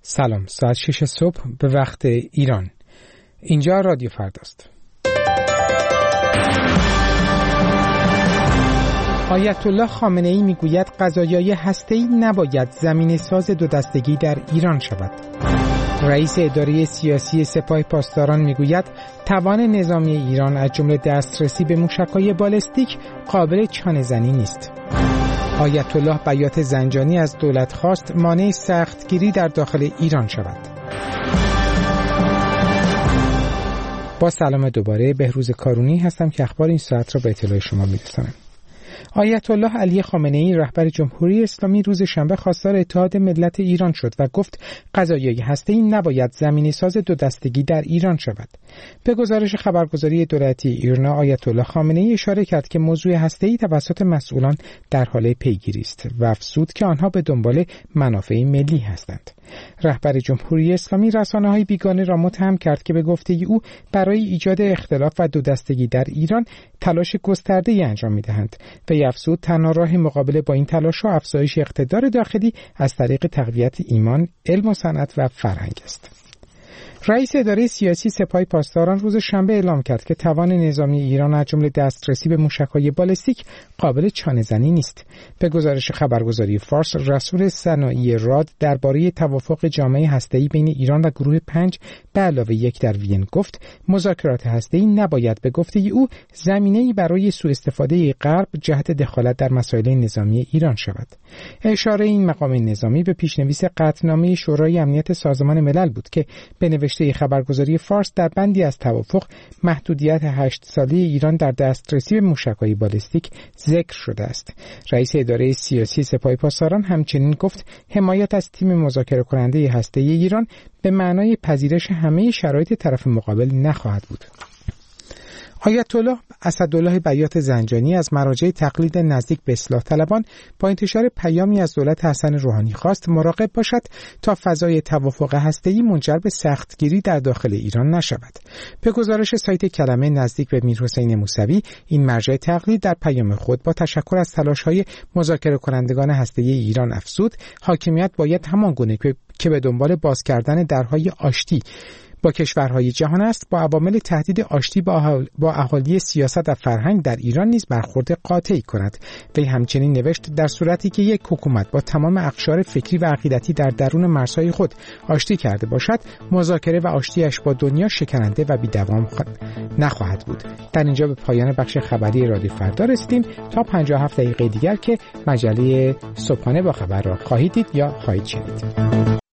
سلام، ساعت 6 صبح به وقت ایران. اینجا رادیو فرداست. آیت الله خامنه ای میگوید قضایای هسته‌ای نباید زمینه ساز دو دستگی در ایران شود. رئیس اداره سیاسی سپاه پاسداران میگوید توان نظامی ایران از جمله دسترسی به موشک‌های بالستیک قابل چانه‌زنی نیست. آیت الله بیات زنجانی از دولت خواست مانع سختگیری در داخل ایران شود. با سلام دوباره، بهروز کارونی هستم که اخبار این ساعت را به اطلاع شما می‌رسانم. آیت الله علی خامنه ای رهبر جمهوری اسلامی روز شنبه خواستار اتحاد ملت ایران شد و گفت قضایای هسته‌ای نباید زمینه ساز دو دستگی در ایران شود. به گزارش خبرگزاری دولتی ایرنا، آیت الله خامنه ای اشاره کرد که موضوع هسته‌ای توسط مسئولان در حال پیگیری است و افزود که آنها به دنبال منافع ملی هستند. رهبر جمهوری اسلامی رسانه‌های بیگانه را متهم کرد که به گفته او برای ایجاد اختلاف و دو دستگی در ایران تلاش گسترده‌ای انجام می‌دهند و افزود تنها راه مقابله با این تلاش و افزایش اقتدار داخلی از طریق تقویت ایمان، علم و صنعت و فرهنگ است. رئیس اداره سیاسی سپاه پاسداران روز شنبه اعلام کرد که توان نظامی ایران از جمله دسترسی به موشک‌های بالستیک قابل چانه‌زنی نیست. به گزارش خبرگزاری فارس، رسول صناعی راد درباره توافق جامعه هسته‌ای بین ایران و گروه 5 به علاوه 1 در وین گفت مذاکرات هسته‌ای نباید به گفته او زمینه‌ای برای سوء استفاده غرب جهت دخالت در مسائل نظامی ایران شود. اشاره این مقام نظامی به پیشنویس قطعنامه شورای امنیت سازمان ملل بود که به نوشته خبرگزاری فارس در بندی از توافق محدودیت 8 ساله ایران در دسترسی به موشک‌های بالستیک ذکر شده است. رئیس اداره سیاسی سپاه پاسداران همچنین گفت حمایت از تیم مذاکره کننده هسته‌ای ایران به معنای پذیرش همه شرایط طرف مقابل نخواهد بود. آیت الله اسدالله بیات زنجانی از مراجع تقلید نزدیک به اصلاح طلبان با انتشار پیامی از دولت حسن روحانی خواست مراقب باشد تا فضای توافق هسته‌ای منجر به سختگیری در داخل ایران نشود. به گزارش سایت کلمه نزدیک به میرحسین موسوی، این مرجع تقلید در پیام خود با تشکر از تلاش‌های مذاکره کنندگان هسته‌ای ایران افزود حاکمیت باید همان گونه که به دنبال باز کردن درهای آشتی با کشورهای جهان است با عوامل تهدید آشتی با اهالی سیاست و فرهنگ در ایران نیز برخورد قاطعی کند. وی همچنین نوشت در صورتی که یک حکومت با تمام اقشار فکری و عقیدتی در درون مرزهای خود آشتی کرده باشد، مذاکره و آشتیش با دنیا شکننده و بی‌دوام نخواهد بود. در اینجا به پایان بخش خبری رادیو فردا رسیدیم. تا 57 دقیقه دیگر که مجله صبحانه با خبر را خواهید دید یا خواهید شنید.